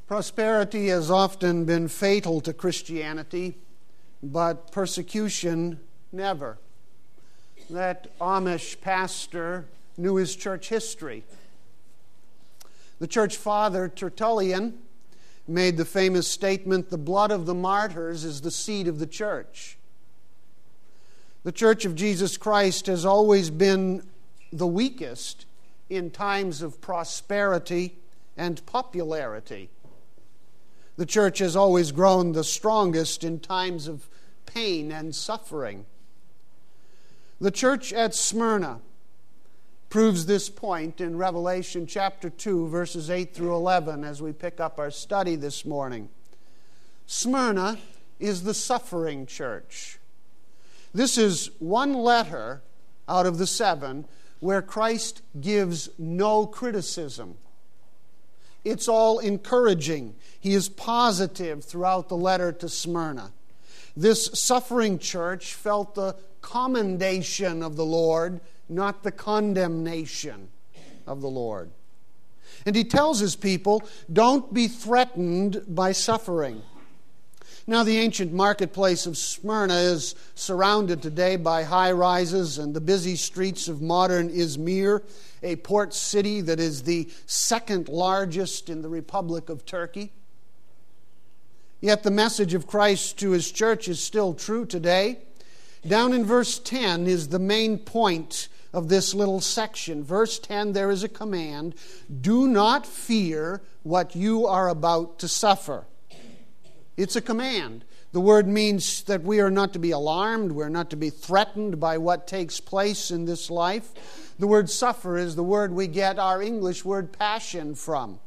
Prosperity has often been fatal to Christianity, but persecution never. That Amish pastor knew his church history. The church father, Tertullian, made the famous statement, "The blood of the martyrs is the seed of the church." The Church of Jesus Christ has always been the weakest in times of prosperity and popularity. The church has always grown the strongest in times of pain and suffering. The church at Smyrna proves this point in Revelation chapter 2, verses 8 through 11, as we pick up our study this morning. Smyrna is the suffering church. This is one letter out of the 7 where Christ gives no criticism. It's all encouraging. He is positive throughout the letter to Smyrna. This suffering church felt the commendation of the Lord, not the condemnation of the Lord. And he tells his people, don't be threatened by suffering. Now, the ancient marketplace of Smyrna is surrounded today by high-rises and the busy streets of modern Izmir, a port city that is the second largest in the Republic of Turkey. Yet the message of Christ to his church is still true today. Down in verse 10 is the main point of this little section. Verse 10, there is a command, do not fear what you are about to suffer. It's a command. The word means that we are not to be alarmed, we're not to be threatened by what takes place in this life. The word suffer is the word we get our English word passion from.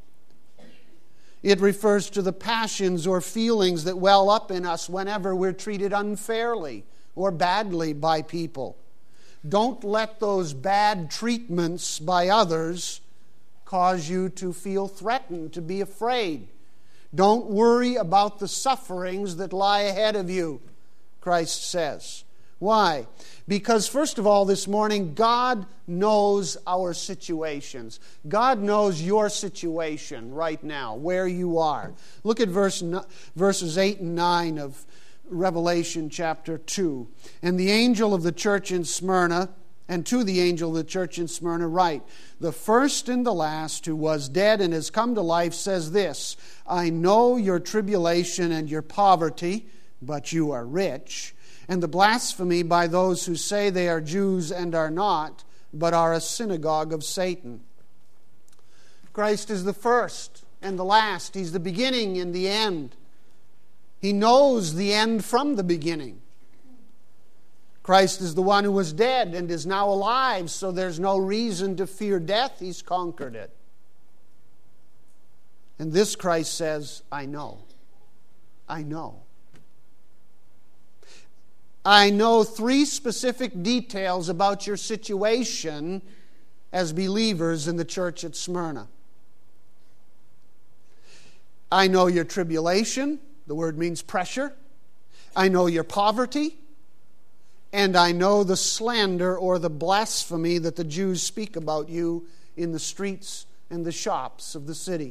It refers to the passions or feelings that well up in us whenever we're treated unfairly or badly by people. Don't let those bad treatments by others cause you to feel threatened, to be afraid. Don't worry about the sufferings that lie ahead of you, Christ says. Why? Because first of all this morning, God knows our situations. God knows your situation right now, where you are. Look at verses 8 and 9 of Revelation chapter 2. And the angel of the church in Smyrna, and to the angel of the church in Smyrna write, the first and the last who was dead and has come to life says this, I know your tribulation and your poverty, but you are rich, and the blasphemy by those who say they are Jews and are not, but are a synagogue of Satan. Christ is the first and the last. He's the beginning and the end. He knows the end from the beginning. Christ is the one who was dead and is now alive, so there's no reason to fear death. He's conquered it. And this Christ says, I know. I know. I know 3 specific details about your situation as believers in the church at Smyrna. I know your tribulation. The word means pressure. I know your poverty. And I know the slander or the blasphemy that the Jews speak about you in the streets and the shops of the city.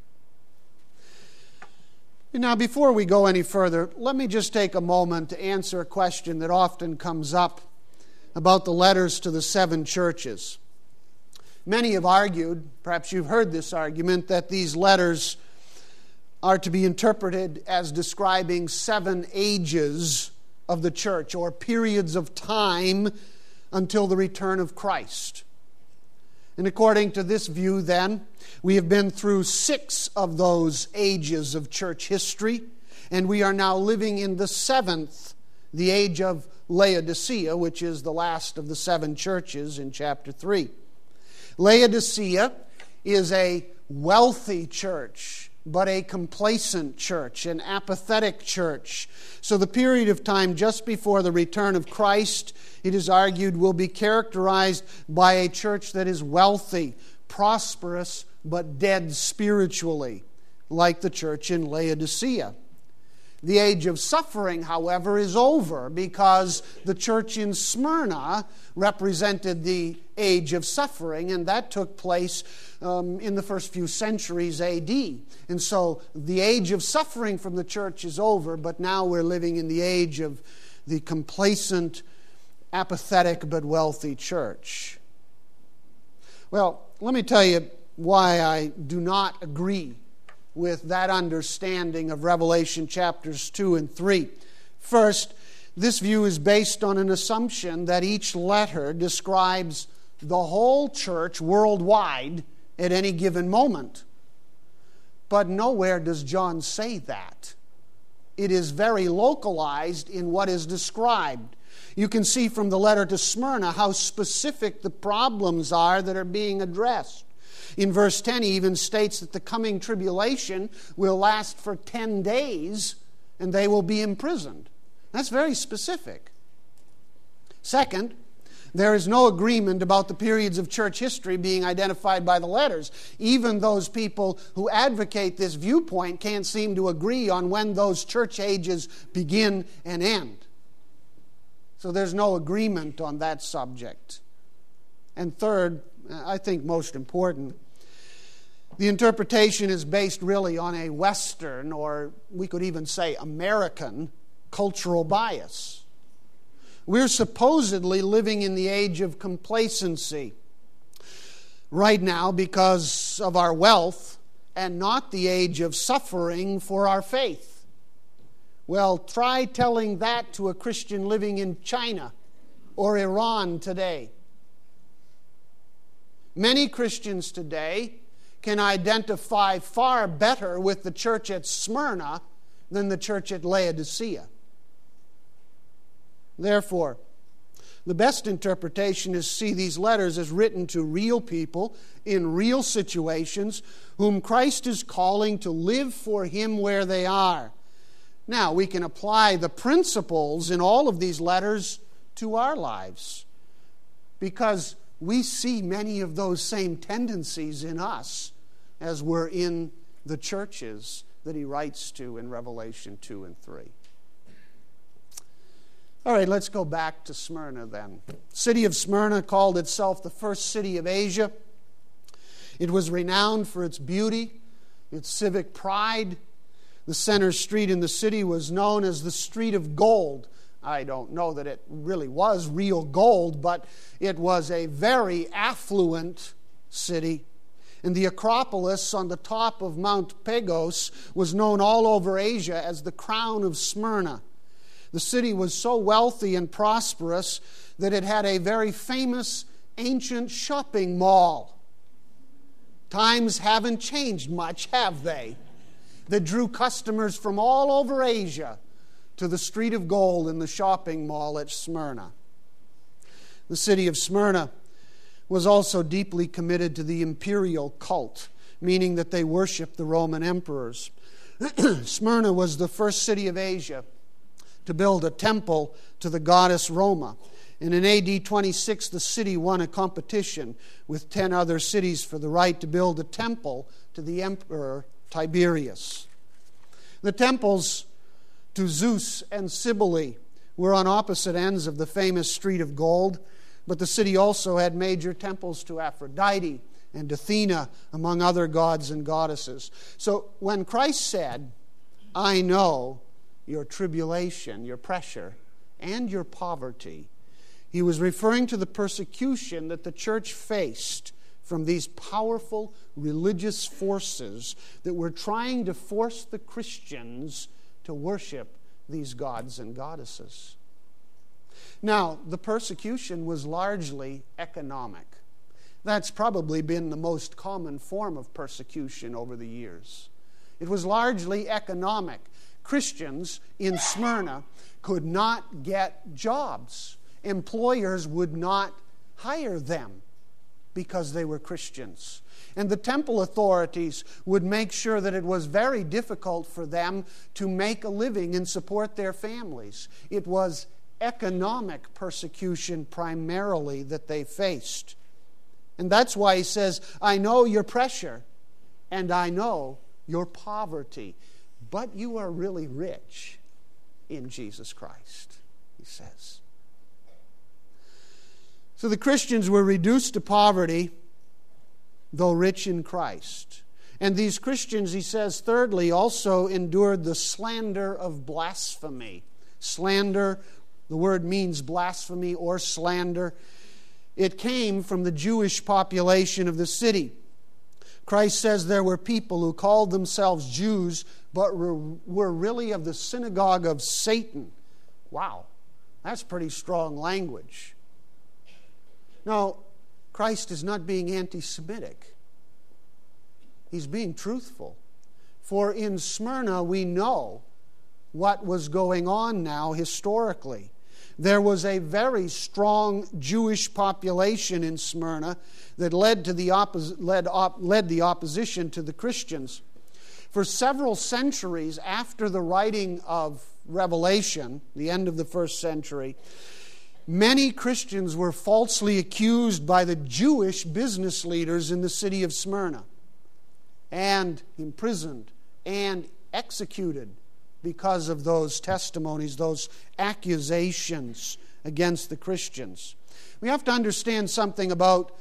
Now, before we go any further, let me just take a moment to answer a question that often comes up about the letters to the 7 churches. Many have argued, perhaps you've heard this argument, that these letters are to be interpreted as describing 7 ages of the church, or periods of time until the return of Christ. And according to this view, then, we have been through 6 of those ages of church history, and we are now living in the 7th, the age of Laodicea, which is the last of the 7 churches in chapter 3. Laodicea is a wealthy church, but a complacent church, an apathetic church. So the period of time just before the return of Christ, it is argued, will be characterized by a church that is wealthy, prosperous, but dead spiritually, like the church in Laodicea. The age of suffering, however, is over because the church in Smyrna represented the age of suffering, and that took place in the first few centuries A.D. And so the age of suffering from the church is over, but now we're living in the age of the complacent, apathetic, but wealthy church. Well, let me tell you why I do not agree with that understanding of Revelation chapters 2 and 3. First, this view is based on an assumption that each letter describes the whole church worldwide at any given moment. But nowhere does John say that. It is very localized in what is described. You can see from the letter to Smyrna how specific the problems are that are being addressed. In verse 10, he even states that the coming tribulation will last for 10 days and they will be imprisoned. That's very specific. Second, there is no agreement about the periods of church history being identified by the letters. Even those people who advocate this viewpoint can't seem to agree on when those church ages begin and end. So there's no agreement on that subject. And third, I think most important, the interpretation is based really on a Western, or we could even say American, cultural bias. We're supposedly living in the age of complacency right now because of our wealth, and not the age of suffering for our faith. Well, try telling that to a Christian living in China or Iran today. Many Christians today can identify far better with the church at Smyrna than the church at Laodicea. Therefore, the best interpretation is to see these letters as written to real people in real situations whom Christ is calling to live for Him where they are. Now, we can apply the principles in all of these letters to our lives because we see many of those same tendencies in us as were in the churches that he writes to in Revelation 2 and 3. All right, let's go back to Smyrna then. The city of Smyrna called itself the first city of Asia. It was renowned for its beauty, its civic pride. The center street in the city was known as the Street of Gold. I don't know that it really was real gold, but it was a very affluent city. And the Acropolis on the top of Mount Pagos was known all over Asia as the crown of Smyrna. The city was so wealthy and prosperous that it had a very famous ancient shopping mall. Times haven't changed much, have they? That drew customers from all over Asia to the Street of Gold in the shopping mall at Smyrna. The city of Smyrna was also deeply committed to the imperial cult, meaning that they worshiped the Roman emperors. Smyrna was the first city of Asia to build a temple to the goddess Roma. And in AD 26, the city won a competition with 10 other cities for the right to build a temple to the emperor Tiberius. The temples to Zeus and Cybele were on opposite ends of the famous Street of Gold, but the city also had major temples to Aphrodite and Athena, among other gods and goddesses. So when Christ said, "I know your tribulation, your pressure, and your poverty," he was referring to the persecution that the church faced from these powerful religious forces that were trying to force the Christians to worship these gods and goddesses. Now, the persecution was largely economic. That's probably been the most common form of persecution over the years. It was largely economic. Christians in Smyrna could not get jobs. Employers would not hire them because they were Christians. And the temple authorities would make sure that it was very difficult for them to make a living and support their families. It was economic persecution primarily that they faced. And that's why he says, "I know your pressure and I know your poverty." but you are really rich in Jesus Christ, he says. So the Christians were reduced to poverty, though rich in Christ. And these Christians, he says, thirdly, also endured the slander of blasphemy. Slander, the word means blasphemy or slander. It came from the Jewish population of the city. Christ says there were people who called themselves Jews, but were really of the synagogue of Satan. Wow, that's pretty strong language. Now, Christ is not being anti-Semitic. He's being truthful. For in Smyrna, we know what was going on now historically. There was a very strong Jewish population in Smyrna that led the opposition to the Christians. For several centuries after the writing of Revelation, the end of the first century, many Christians were falsely accused by the Jewish business leaders in the city of Smyrna and imprisoned and executed because of those testimonies, those accusations against the Christians. We have to understand something about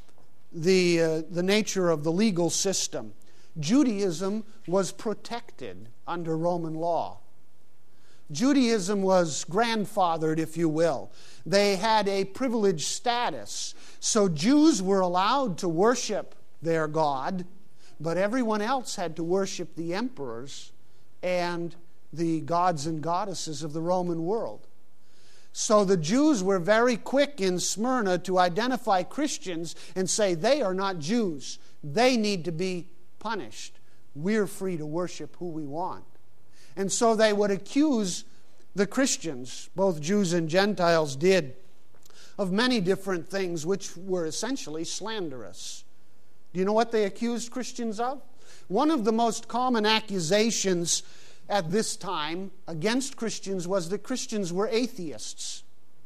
the nature of the legal system. Judaism was protected under Roman law. Judaism was grandfathered, if you will. They had a privileged status. So Jews were allowed to worship their God, but everyone else had to worship the emperors and the gods and goddesses of the Roman world. So the Jews were very quick in Smyrna to identify Christians and say, they are not Jews. They need to be punished. We're free to worship who we want. And so they would accuse the Christians, both Jews and Gentiles did, of many different things which were essentially slanderous. Do you know what they accused Christians of? One of the most common accusations at this time against Christians was that Christians were atheists.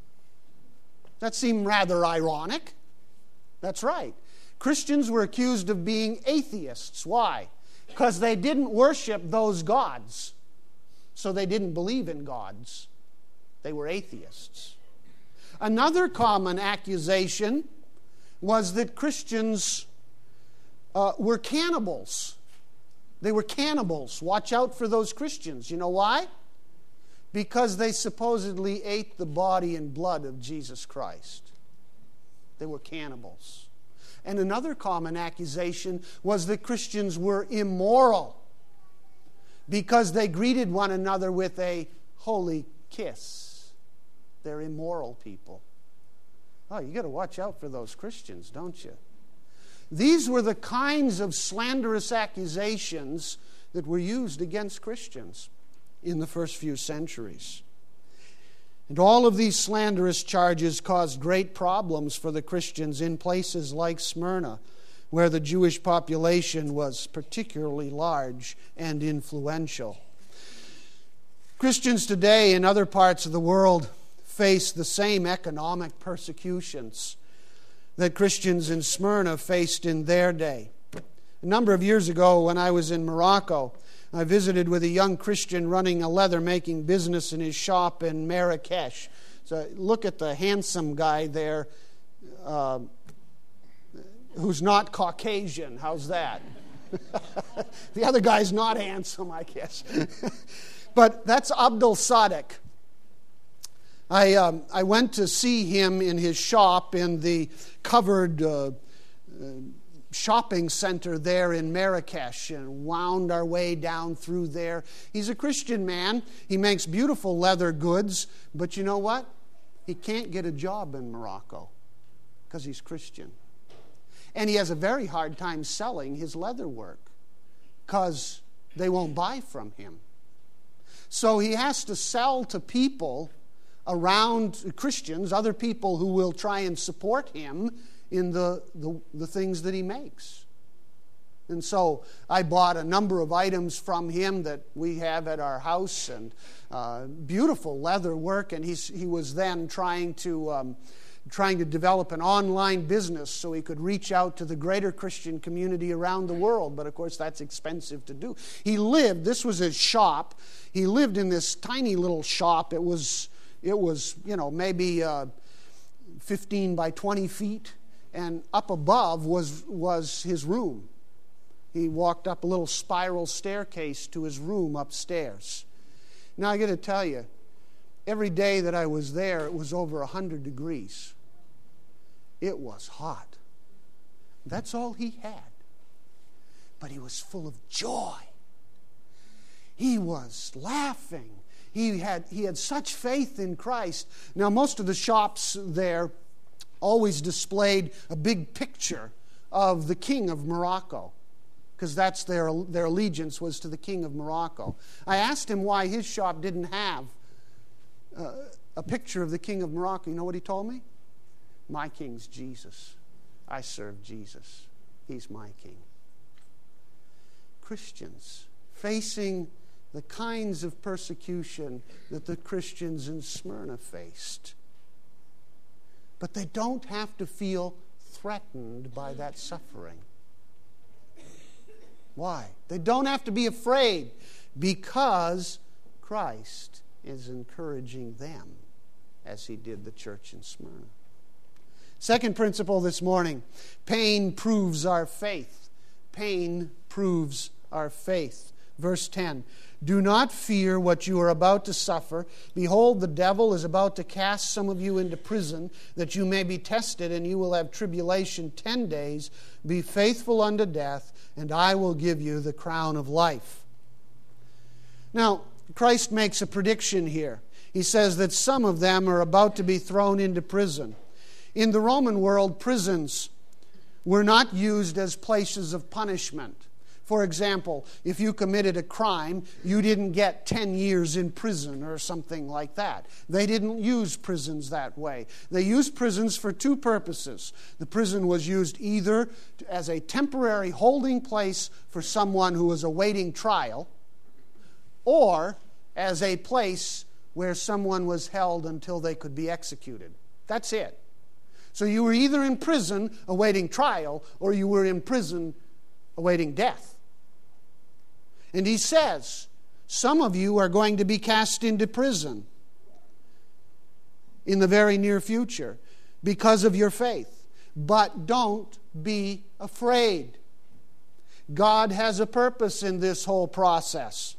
That seemed rather ironic. That's right. Christians were accused of being atheists. Why? Because they didn't worship those gods. So they didn't believe in gods. They were atheists. Another common accusation was that Christians were cannibals. They were cannibals. Watch out for those Christians. You know why? Because they supposedly ate the body and blood of Jesus Christ. They were cannibals. And another common accusation was that Christians were immoral because they greeted one another with a holy kiss. They're immoral people. Oh, you got to watch out for those Christians, don't you? These were the kinds of slanderous accusations that were used against Christians in the first few centuries. And all of these slanderous charges caused great problems for the Christians in places like Smyrna, where the Jewish population was particularly large and influential. Christians today in other parts of the world face the same economic persecutions that Christians in Smyrna faced in their day. A number of years ago, when I was in Morocco, I visited with a young Christian running a leather-making business in his shop in Marrakesh. So look at the handsome guy there who's not Caucasian. How's that? The other guy's not handsome, I guess. But that's Abdul Sadiq. I went to see him in his shop in the covered shopping center there in Marrakesh and wound our way down through there. He's a Christian man. He makes beautiful leather goods. But you know what? He can't get a job in Morocco because he's Christian. And he has a very hard time selling his leather work because they won't buy from him. So he has to sell to people around Christians, other people who will try and support him in the things that he makes. And so I bought a number of items from him that we have at our house, and beautiful leather work, and he was then trying to trying to develop an online business so he could reach out to the greater Christian community around the world. But of course, that's expensive to do. This was his shop. He lived in this tiny little shop. It was maybe 15 by 20 feet. And up above was his room. He walked up a little spiral staircase to his room upstairs. Now, I got to tell you, every day that I was there, it was over 100 degrees. It was hot. That's all he had. But he was full of joy. He was laughing. He had such faith in Christ. Now, most of the shops there always displayed a big picture of the king of Morocco, because that's their allegiance was to the king of Morocco. I asked him why his shop didn't have a picture of the king of Morocco. You know what he told me? My king's Jesus. I serve Jesus. He's my king. Christians facing the kinds of persecution that the Christians in Smyrna faced. But they don't have to feel threatened by that suffering. Why? They don't have to be afraid, because Christ is encouraging them as he did the church in Smyrna. Second principle this morning, pain proves our faith. Pain proves our faith. Verse 10, do not fear what you are about to suffer. Behold, the devil is about to cast some of you into prison, that you may be tested, and you will have tribulation 10 days. Be faithful unto death, and I will give you the crown of life. Now, Christ makes a prediction here. He says that some of them are about to be thrown into prison. In the Roman world, prisons were not used as places of punishment. For example, if you committed a crime, you didn't get 10 years in prison or something like that. They didn't use prisons that way. They used prisons for two purposes. The prison was used either as a temporary holding place for someone who was awaiting trial, or as a place where someone was held until they could be executed. That's it. So you were either in prison awaiting trial, or you were in prison awaiting death. And he says, some of you are going to be cast into prison in the very near future because of your faith. But don't be afraid. God has a purpose in this whole process.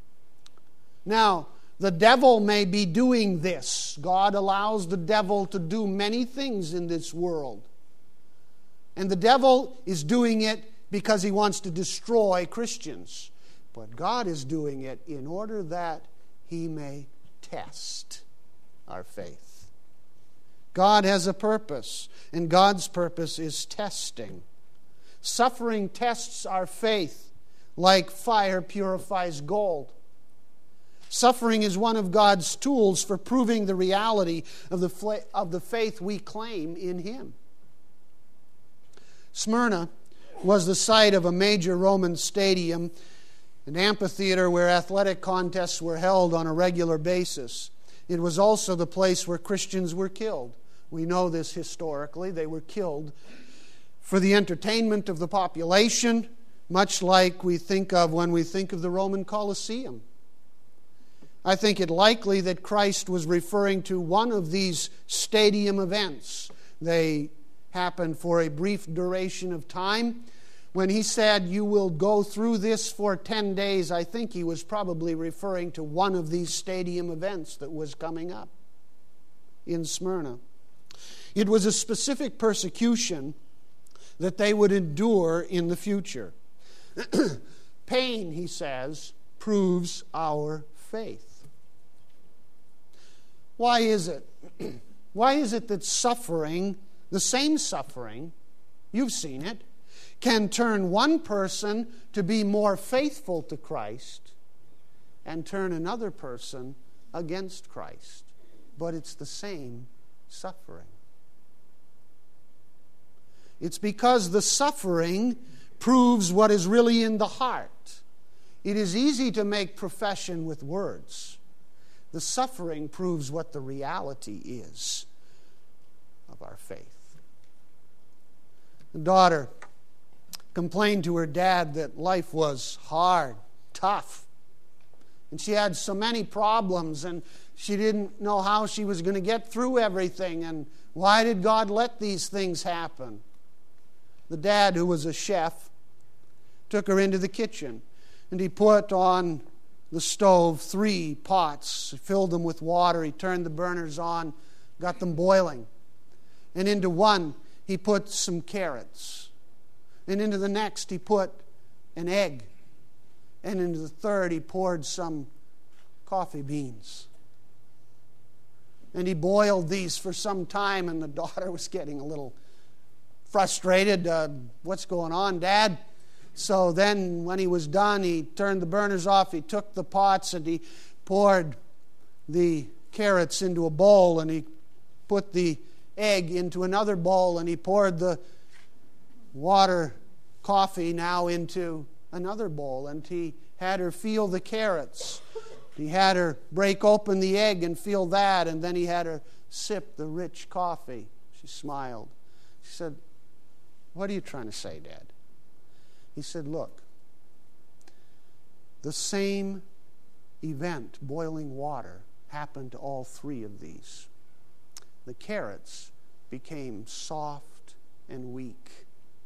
Now, the devil may be doing this. God allows the devil to do many things in this world. And the devil is doing it because he wants to destroy Christians. But God is doing it in order that he may test our faith. God has a purpose, and God's purpose is testing. Suffering tests our faith like fire purifies gold. Suffering is one of God's tools for proving the reality of the faith we claim in him. Smyrna was the site of a major Roman stadium, an amphitheater where athletic contests were held on a regular basis. It was also the place where Christians were killed. We know this historically. They were killed for the entertainment of the population, much like we think of when we think of the Roman Colosseum. I think it likely that Christ was referring to one of these stadium events. They happened for a brief duration of time. When he said, you will go through this for 10 days, I think he was probably referring to one of these stadium events that was coming up in Smyrna. It was a specific persecution that they would endure in the future. Pain, he says, proves our faith. Why is it? Why is it that suffering, the same suffering, you've seen it, can turn one person to be more faithful to Christ and turn another person against Christ? But it's the same suffering. It's because the suffering proves what is really in the heart. It is easy to make profession with words. The suffering proves what the reality is of our faith. The daughter complained to her dad that life was hard, tough, and she had so many problems, and she didn't know how she was going to get through everything, and why did God let these things happen? The dad, who was a chef, took her into the kitchen, and he put on the stove 3 pots, filled them with water. He turned the burners on, got them boiling. And into one, he put some carrots. And into the next, he put an egg. And into the third, he poured some coffee beans. And he boiled these for some time, and the daughter was getting a little frustrated. What's going on, Dad? So then when he was done, he turned the burners off, he took the pots, and he poured the carrots into a bowl, and he put the egg into another bowl, and he poured the coffee now into another bowl, and he had her feel the carrots. He had her break open the egg and feel that, and then he had her sip the rich coffee. She smiled. She said, "What are you trying to say, Dad?" He said, "Look, the same event, boiling water, happened to all 3 of these. The carrots became soft and weak.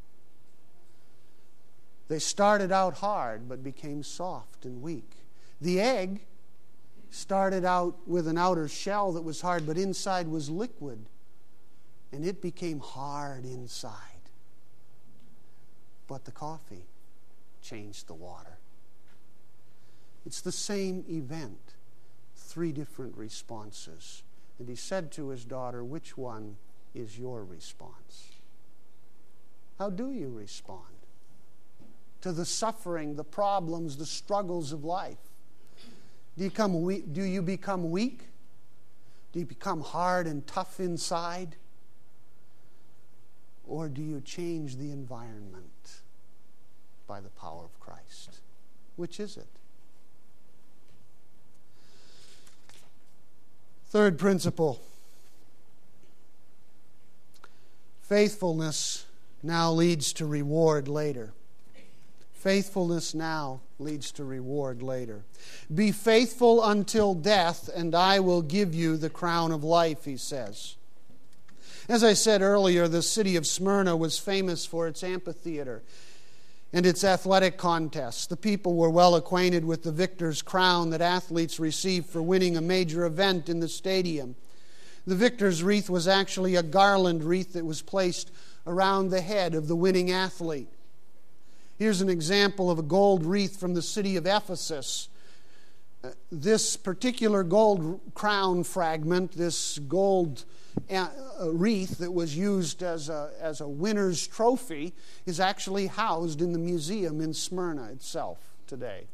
They started out hard, but became soft and weak. The egg started out with an outer shell that was hard, but inside was liquid, and it became hard inside. But the coffee changed the water." It's the same event, 3 different responses. And he said to his daughter, "Which one is your response? How do you respond to the suffering, the problems, the struggles of life? Do you become weak? Do you become hard and tough inside? Or do you change the environment by the power of Christ? Which is it? Third principle. Faithfulness now leads to reward later. Faithfulness now leads to reward later. "Be faithful until death, and I will give you the crown of life," he says. As I said earlier, the city of Smyrna was famous for its amphitheater and its athletic contests. The people were well acquainted with the victor's crown that athletes receive for winning a major event in the stadium. The victor's wreath was actually a garland wreath that was placed around the head of the winning athlete. Here's an example of a gold wreath from the city of Ephesus. This particular gold crown fragment, this gold wreath that was used as a winner's trophy, is actually housed in the museum in Smyrna itself today.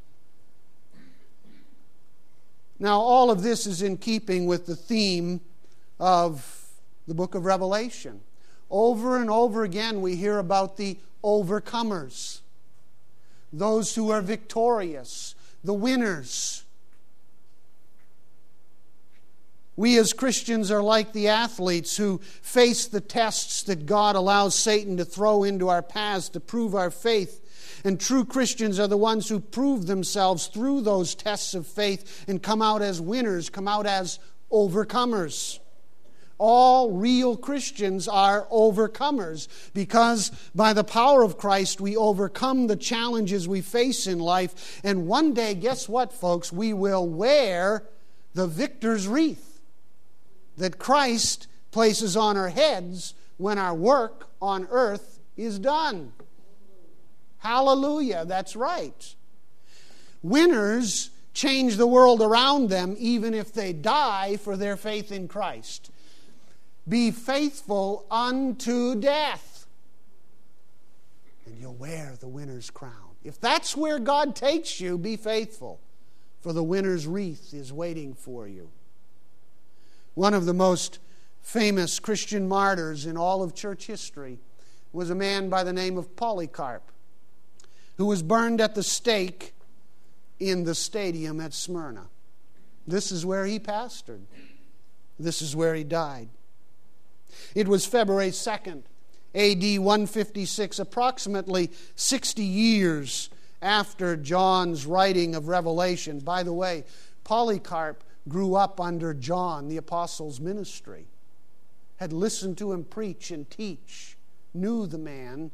Now, all of this is in keeping with the theme of the book of Revelation. Over and over again, we hear about the overcomers, those who are victorious, the winners. We as Christians are like the athletes who face the tests that God allows Satan to throw into our paths to prove our faith. And true Christians are the ones who prove themselves through those tests of faith and come out as winners, come out as overcomers. All real Christians are overcomers because by the power of Christ we overcome the challenges we face in life. And one day, guess what, folks? We will wear the victor's wreath that Christ places on our heads when our work on earth is done. Hallelujah, that's right. Winners change the world around them even if they die for their faith in Christ. Be faithful unto death, and you'll wear the winner's crown. If that's where God takes you, be faithful, for the winner's wreath is waiting for you. One of the most famous Christian martyrs in all of church history was a man by the name of Polycarp, who was burned at the stake in the stadium at Smyrna. This is where he pastored. This is where he died. It was February 2nd, A.D. 156, approximately 60 years after John's writing of Revelation. By the way, Polycarp grew up under John, the apostle's ministry, had listened to him preach and teach, knew the man.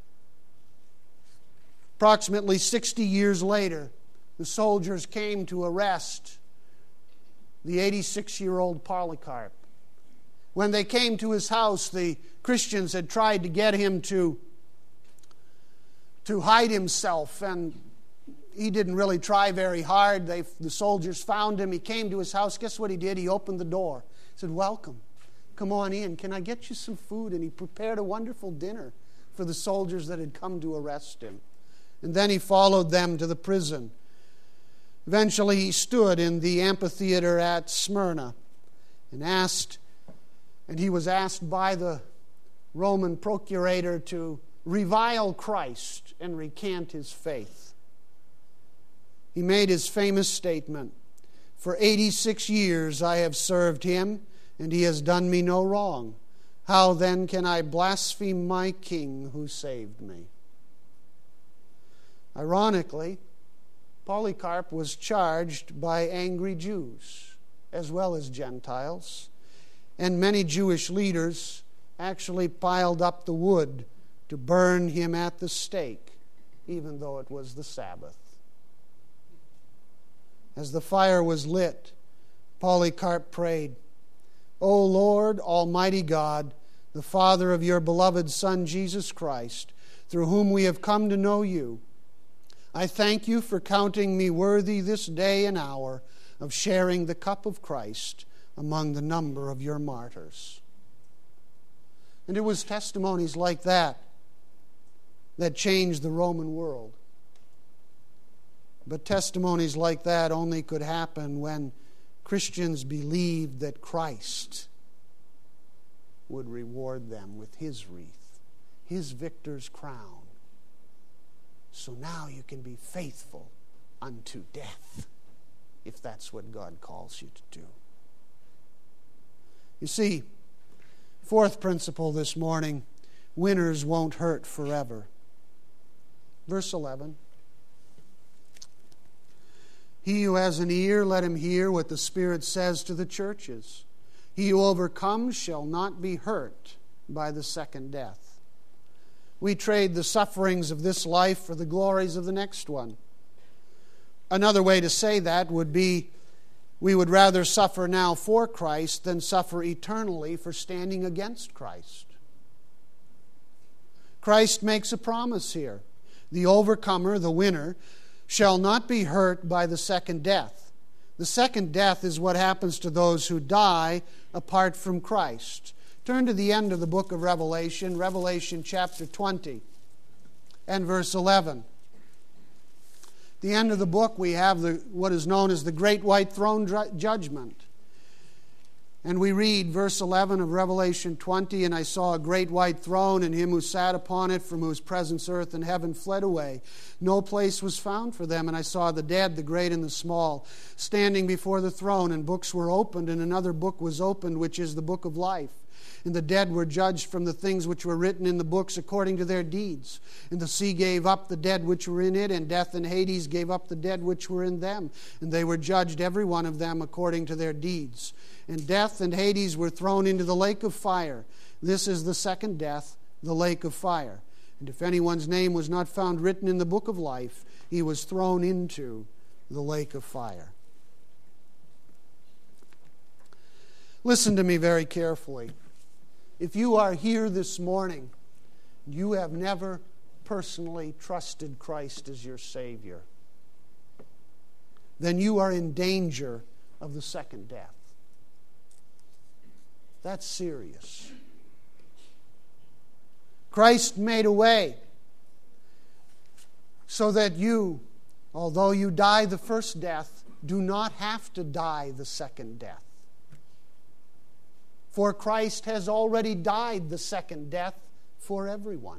Approximately 60 years later, the soldiers came to arrest the 86-year-old Polycarp. When they came to his house, the Christians had tried to get him to hide himself, and he didn't really try very hard. The soldiers found him. He came to his house. Guess what he did? He opened the door. He said, "Welcome. Come on in. Can I get you some food?" And he prepared a wonderful dinner for the soldiers that had come to arrest him. And then he followed them to the prison. Eventually he stood in the amphitheater at Smyrna and he was asked by the Roman procurator to revile Christ and recant his faith. He made his famous statement, "For 86 years I have served him, and he has done me no wrong. How then can I blaspheme my King who saved me?" Ironically, Polycarp was charged by angry Jews as well as Gentiles, and many Jewish leaders actually piled up the wood to burn him at the stake, even though it was the Sabbath. As the fire was lit, Polycarp prayed, "O Lord, Almighty God, the Father of your beloved Son, Jesus Christ, through whom we have come to know you, I thank you for counting me worthy this day and hour of sharing the cup of Christ among the number of your martyrs." And it was testimonies like that that changed the Roman world. But testimonies like that only could happen when Christians believed that Christ would reward them with his wreath, his victor's crown. So now you can be faithful unto death, if that's what God calls you to do. You see, fourth principle this morning, winners won't hurt forever. Verse 11. He who has an ear, let him hear what the Spirit says to the churches. He who overcomes shall not be hurt by the second death. We trade the sufferings of this life for the glories of the next one. Another way to say that would be, we would rather suffer now for Christ than suffer eternally for standing against Christ. Christ makes a promise here. The overcomer, the winner, shall not be hurt by the second death. The second death is what happens to those who die apart from Christ. Turn to the end of the book of Revelation, Revelation chapter 20 and verse 11. At the end of the book we have what is known as the Great White Throne Judgment. And we read verse 11 of Revelation 20, "And I saw a great white throne, and him who sat upon it, from whose presence earth and heaven fled away. No place was found for them. And I saw the dead, the great and the small, standing before the throne, and books were opened, and another book was opened, which is the book of life. And the dead were judged from the things which were written in the books according to their deeds. And the sea gave up the dead which were in it, and death and Hades gave up the dead which were in them. And they were judged, every one of them, according to their deeds. And death and Hades were thrown into the lake of fire. This is the second death, the lake of fire. And if anyone's name was not found written in the book of life, he was thrown into the lake of fire." Listen to me very carefully. If you are here this morning, you have never personally trusted Christ as your Savior, then you are in danger of the second death. That's serious. Christ made a way so that you, although you die the first death, do not have to die the second death. For Christ has already died the second death for everyone.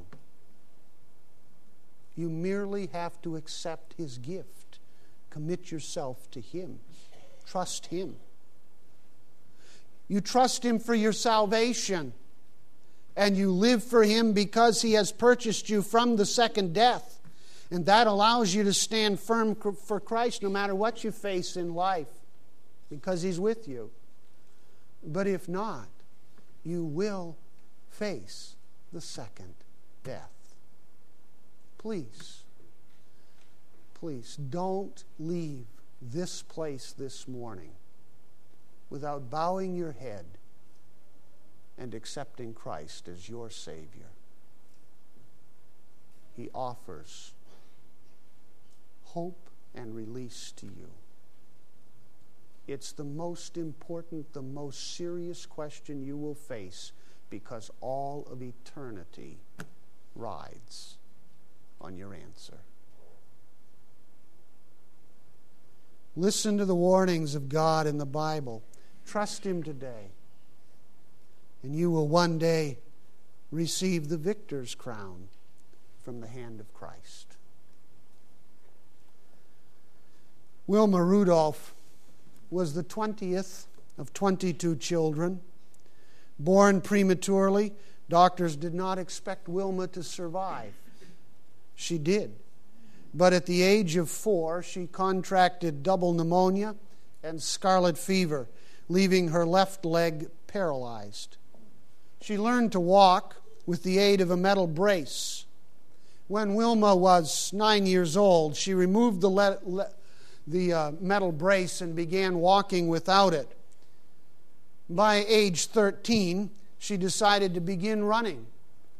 You merely have to accept His gift. Commit yourself to Him. Trust Him. You trust Him for your salvation. and you live for Him because He has purchased you from the second death. And that allows you to stand firm for Christ no matter what you face in life, because He's with you. But if not, you will face the second death. Please don't leave this place this morning without bowing your head and accepting Christ as your Savior. He offers hope and release to you. It's the most important, the most serious question you will face, because all of eternity rides on your answer. Listen to the warnings of God in the Bible. Trust Him today, and you will one day receive the victor's crown from the hand of Christ. Wilma Rudolph was the 20th of 22 children. Born prematurely, doctors did not expect Wilma to survive. She did. But at the age of 4, she contracted double pneumonia and scarlet fever, leaving her left leg paralyzed. She learned to walk with the aid of a metal brace. When Wilma was 9 years old, she removed the metal brace and began walking without it. By age 13, she decided to begin running.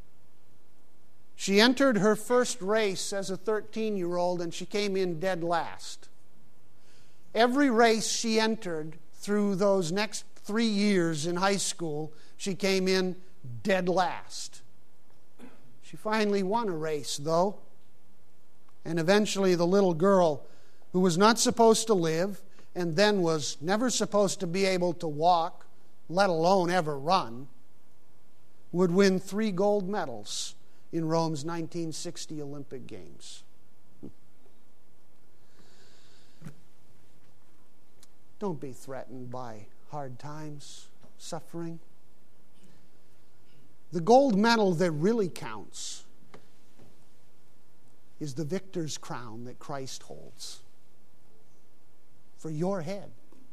She entered her first race as a 13-year-old, and she came in dead last. Every race she entered through those next 3 years in high school, she came in dead last. She finally won a race, though, and eventually the little girl who was not supposed to live and then was never supposed to be able to walk, let alone ever run, would win 3 gold medals in Rome's 1960 Olympic Games. Don't be threatened by hard times, suffering. The gold medal that really counts is the victor's crown that Christ holds for your head.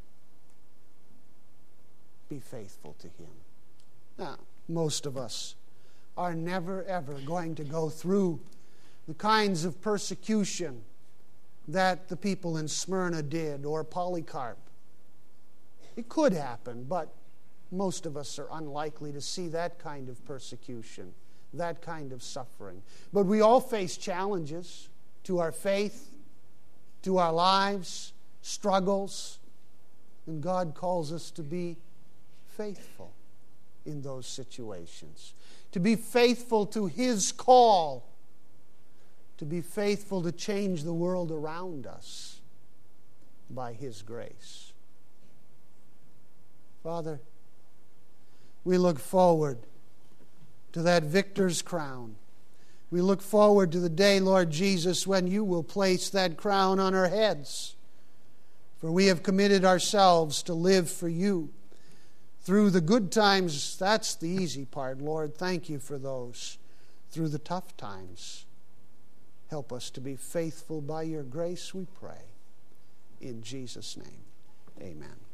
Be faithful to Him. Now, most of us are never, ever going to go through the kinds of persecution that the people in Smyrna did, or Polycarp. It could happen, but most of us are unlikely to see that kind of persecution, that kind of suffering. But we all face challenges to our faith, to our lives, struggles, and God calls us to be faithful in those situations, to be faithful to His call, to be faithful to change the world around us by His grace. Father, we look forward to that victor's crown. We look forward to the day, Lord Jesus, when You will place that crown on our heads. For we have committed ourselves to live for You. Through the good times, that's the easy part, Lord. Thank You for those. Through the tough times, help us to be faithful by Your grace, we pray. In Jesus' name, amen.